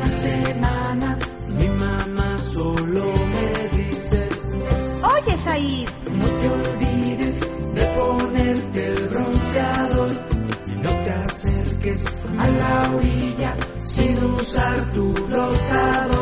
semana mi mamá solo me dice: Oye, Said, no te olvides de ponerte el bronceador y no te acerques a la orilla sin usar tu flotador.